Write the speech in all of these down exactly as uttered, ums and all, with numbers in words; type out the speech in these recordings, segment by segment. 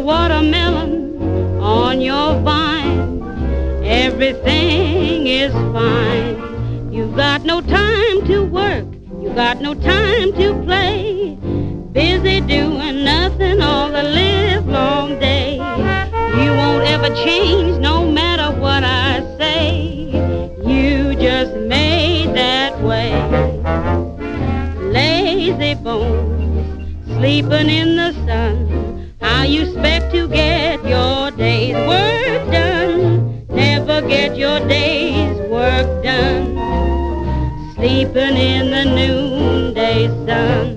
watermelon on your vine. Everything is fine. You've got no time to work. You got no time to play. Busy doing nothing all the live long day. You won't ever change no matter what I say. You just made that way. Lazy bones, sleeping in the sun. How you expect to get your day's work done? Never get your day's work done. Sleeping in the noonday sun.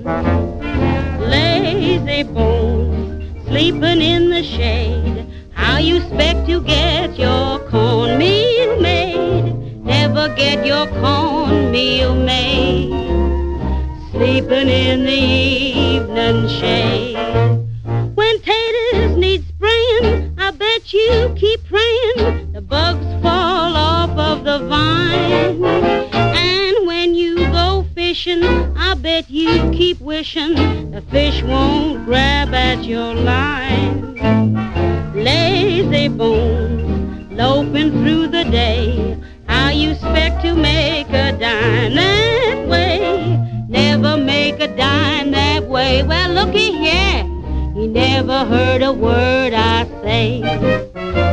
Lazy bones, sleeping in the shade. How you expect to get your cornmeal made? Never get your cornmeal made. Sleeping in the evening shade. When taters need spraying, I bet you keep praying the bugs fall off of the vine. And when you go fishing, I bet you keep wishing the fish won't grab at your line. Lazy bones, loping through the day. How you expect to make a dime that way? Never make a dime that way. Well, looky here, you never heard a word I say.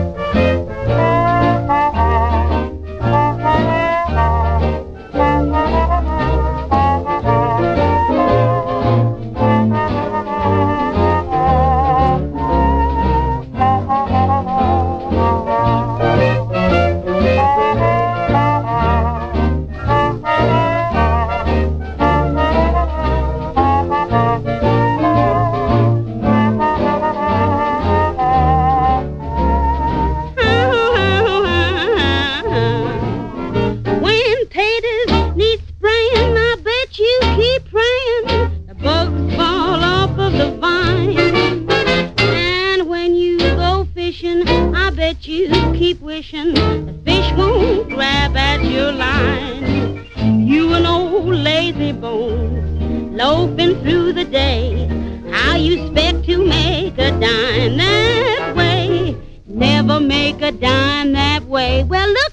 I bet you keep wishing the fish won't grab at your line. You an old lazy bone, loafing through the day. How you expect to make a dime that way? Never make a dime that way. Well, look